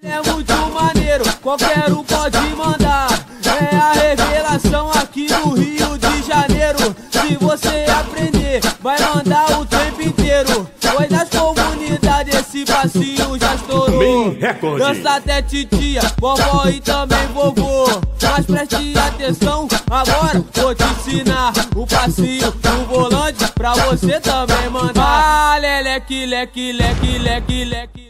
É muito maneiro, qualquer um pode mandar. É a revelação aqui no Rio de Janeiro. Se você aprender, vai mandar o tempo inteiro. Foi das comunidades, esse passinho já estourou. Dança até titia, vovó e também vovô. Mas preste atenção, agora vou te ensinar o passinho do volante pra você também mandar. Ah, leque, leque, leque, leque, leque.